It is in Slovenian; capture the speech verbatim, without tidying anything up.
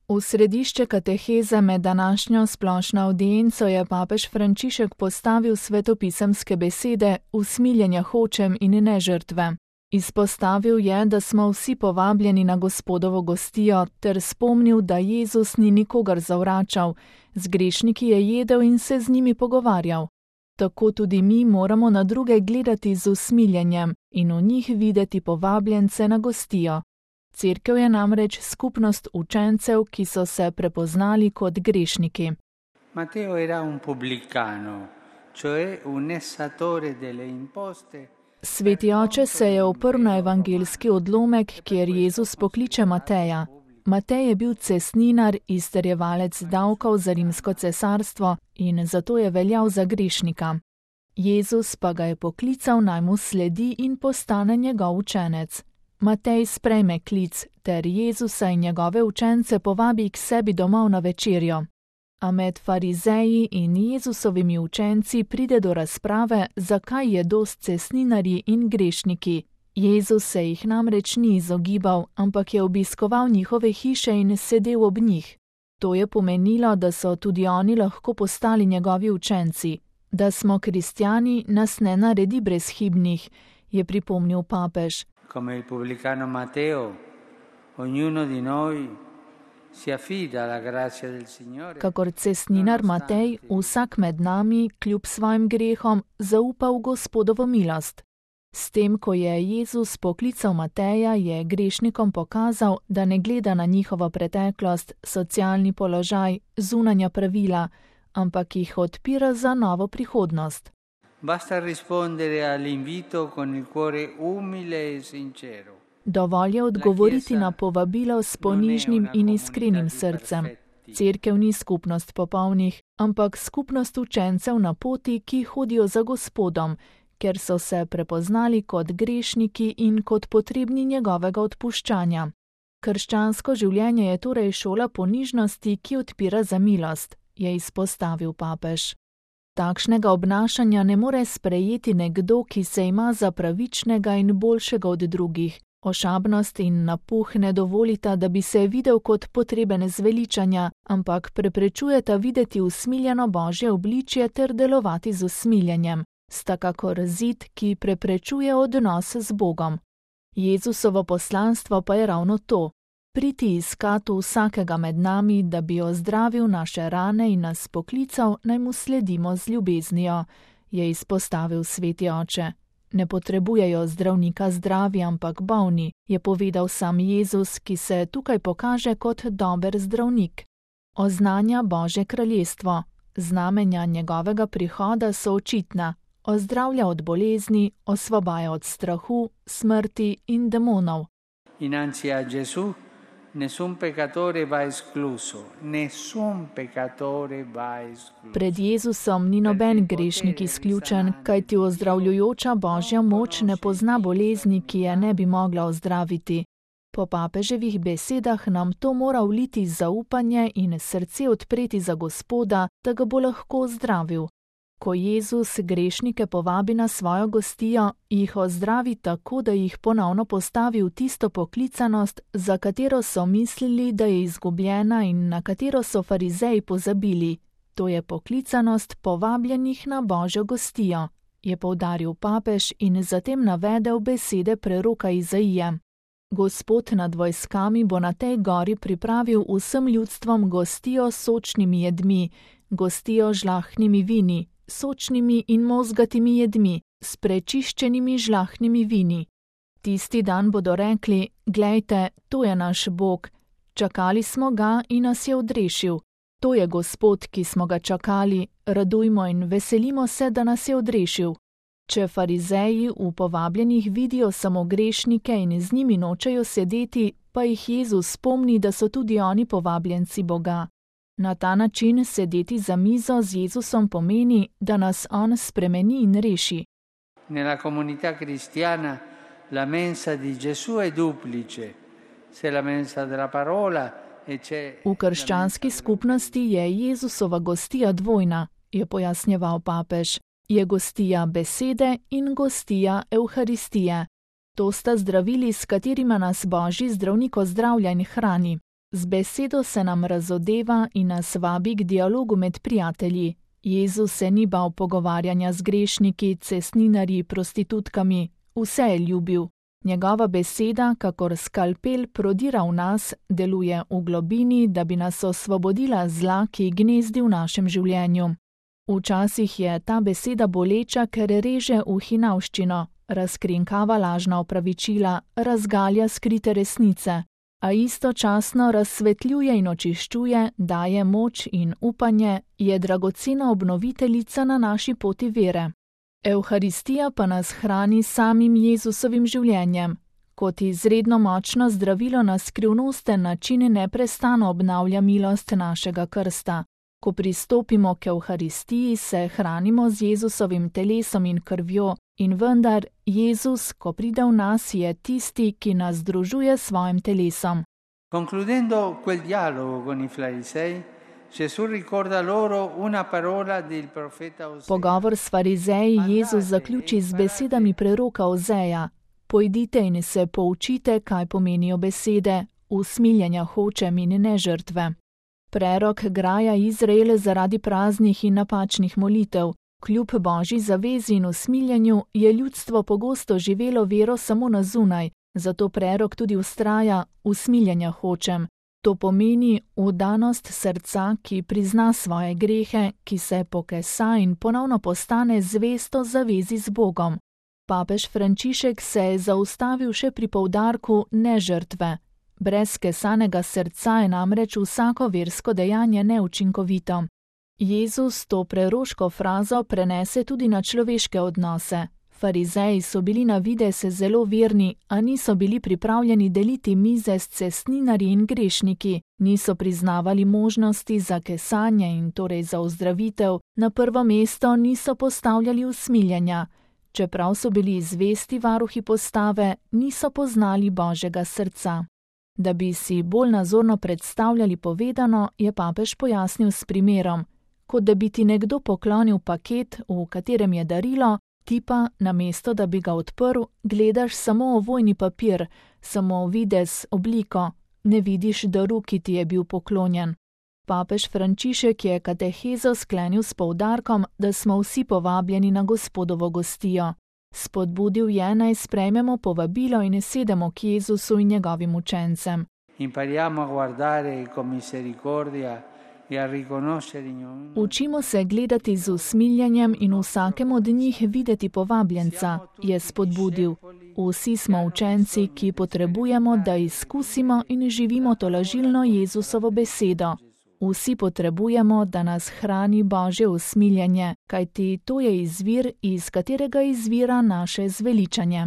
V središče kateheze med današnjo splošno avdienco je papež Frančišek postavil svetopisemske besede usmiljenja hočem in ne žrtve. Izpostavil je, da smo vsi povabljeni na Gospodovo gostijo, ter spomnil, da Jezus ni nikogar zavračal, z grešniki je jedel in se z njimi pogovarjal. Tako tudi mi moramo na druge gledati z usmiljenjem in v njih videti povabljence na gostijo. Cerkev je namreč skupnost učencev, ki so se prepoznali kot grešniki. Mateo era un pubblicano, cioè un essatore delle imposte. Sveti oče se je oprl na evangeljski odlomek, kjer Jezus pokliče Mateja. Matej je bil cestninar, izterjevalec davkov za rimsko cesarstvo in zato je veljal za grešnika. Jezus pa ga je poklical, naj mu sledi in postane njegov učenec. Matej sprejme klic ter Jezusa in njegove učence povabi k sebi domov na večerjo. A med farizeji in Jezusovimi učenci pride do razprave, zakaj jedo s cestninarji in grešniki. Jezus se jih namreč ni izogibal, ampak je obiskoval njihove hiše in sedel ob njih. To je pomenilo, da so tudi oni lahko postali njegovi učenci. Da smo kristjani, nas ne naredi brezhibnih, je pripomnil papež. Come il pubblicano Matteo, ognuno di noi si affida alla grazia del Signore. Kakor cestninar Matej, vsak med nami, kljub svojim grehom, zaupa v Gospodovo milost. S tem, ko je Jezus poklical Mateja, je grešnikom pokazal, da ne gleda na njihovo preteklost, socialni položaj, zunanja pravila, ampak jih odpira za novo prihodnost. Basta rispondere all'invito con il cuore umile e sincero. Dovolj je odgovoriti na povabilo s ponižnim in iskrenim srcem. Cerkev ni skupnost popolnih, ampak skupnost učencev na poti, ki hodijo za Gospodom, ker so se prepoznali kot grešniki in kot potrebni njegovega odpuščanja. Krščansko življenje je torej šola ponižnosti, ki odpira za milost, je izpostavil papež. Takšnega obnašanja ne more sprejeti nekdo, ki se ima za pravičnega in boljšega od drugih. Ošabnost in napuh ne dovolita, da bi se videl kot potreben zveličanja, ampak preprečujeta videti usmiljeno Božje obličje ter delovati z usmiljenjem. Sta kakor zid, ki preprečuje odnos z Bogom. Jezusovo poslanstvo pa je ravno to. Priti iskat vsakega med nami, da bi ozdravil naše rane in nas poklical, naj mu sledimo z ljubeznijo, je izpostavil sveti oče. Ne potrebujejo zdravnika zdravi, ampak bolni, je povedal sam Jezus, ki se tukaj pokaže kot dober zdravnik. Oznanja Božje kraljestvo, znamenja njegovega prihoda so očitna, ozdravlja od bolezni, osvobaja od strahu, smrti in demonov. Innanzi a Gesù nessun peccatore va escluso, nessun peccatore va escluso. Pred Jezusom ni noben grešnik izključen, kajti ozdravljujoča Božja moč ne pozna bolezni, ki je ne bi mogla ozdraviti. Po papeževih besedah nam to mora vliti zaupanje in srce odpreti za Gospoda, da ga bo lahko ozdravil. Ko Jezus grešnike povabi na svojo gostijo, jih ozdravi tako, da jih ponovno postavi v tisto poklicanost, za katero so mislili, da je izgubljena in na katero so farizeji pozabili. To je poklicanost povabljenih na Božjo gostijo, je poudaril papež in zatem navedel besede preroka Izaije. Gospod nad vojskami bo na tej gori pripravil vsem ljudstvom gostijo s sočnimi jedmi, gostijo z žlahtnimi vini, sočnimi in mozgatimi jedmi, s prečiščenimi žlahtnimi vini. Tisti dan bodo rekli, glejte, to je naš Bog, čakali smo ga in nas je odrešil. To je Gospod, ki smo ga čakali, radujmo in veselimo se, da nas je odrešil. Če farizeji v povabljenih vidijo samo grešnike in z njimi nočejo sedeti, pa jih Jezus spomni, da so tudi oni povabljenci Boga. Na ta način sedeti za mizo z Jezusom pomeni, da nas on spremeni in reši. Nella comunità cristiana la mensa di Gesù è duplice. Se la mensa della parola e c'è V krščanski skupnosti je Jezusova gostija dvojna, je pojasnjeval papež. Je gostija besede in gostija Evharistije. To sta zdravili, s katerima nas Božji zdravnik ozdravlja in hrani. Z besedo se nam razodeva in nas vabi k dialogu med prijatelji. Jezus se ni bal pogovarjanja z grešniki, cestninarji, prostitutkami, vse je ljubil. Njegova beseda, kakor skalpel, prodira v nas, deluje v globini, da bi nas osvobodila zla, ki gnezdi v našem življenju. Včasih je ta beseda boleča, ker reže v hinavščino, razkrinkava lažna opravičila, razgalja skrite resnice, a istočasno razsvetljuje in očiščuje, daje moč in upanje, je dragocena obnoviteljica na naši poti vere. Evharistija pa nas hrani samim Jezusovim življenjem. Kot izredno močno zdravilo na skrivnosten način neprestano obnavlja milost našega krsta. Ko pristopimo k Evharistiji, se hranimo z Jezusovim telesom in krvjo, in vendar Jezus, ko pride v nas, je tisti, ki nas združuje s svojim telesom. Concludendo quel dialogo con i farisei, Gesù ricorda loro una parola del profeta Osea. Pogovor s farizeji Jezus zaključi z besedami preroka Ozeja. Pojdite in se poučite, kaj pomenijo besede, usmiljenja hočem in ne žrtve. Prerok graja Izrael zaradi praznih in napačnih molitev. Kljub Božji zavezi in usmiljenju je ljudstvo pogosto živelo vero samo na zunaj, zato prerok tudi vztraja, usmiljenja hočem. To pomeni vdanost srca, ki prizna svoje grehe, ki se pokesa in ponovno postane zvesto zavezi z Bogom. Papež Frančišek se je zaustavil še pri poudarku ne žrtve. Brez kesanega srca je namreč vsako versko dejanje neučinkovito. Jezus to preroško frazo prenese tudi na človeške odnose. Farizeji so bili na videz zelo verni, a niso bili pripravljeni deliti mize s cestninarji in grešniki, niso priznavali možnosti za kesanje in torej za ozdravitev, na prvo mesto niso postavljali usmiljenja. Čeprav so bili zvesti varuhi postave, niso poznali Božjega srca. Da bi si bolj nazorno predstavljali povedano, je papež pojasnil s primerom. Kot da bi ti nekdo poklonil paket, v katerem je darilo, ti pa, namesto da bi ga odprl, gledaš samo ovojni papir, samo videz, obliko, ne vidiš daru, ki ti je bil poklonjen. Papež Frančišek je katehezo sklenil s poudarkom, da smo vsi povabljeni na Gospodovo gostijo. Spodbudil je, naj sprejmemo povabilo in sedemo k Jezusu in njegovim učencem. Impariamo a guardare con misericordia. Učimo se gledati z usmiljenjem in vsakem od njih videti povabljenca, je spodbudil. Vsi smo učenci, ki potrebujemo, da izkusimo in živimo tolažilno Jezusovo besedo. Vsi potrebujemo, da nas hrani Božje usmiljenje, kajti to je izvir, iz katerega izvira naše zveličanje.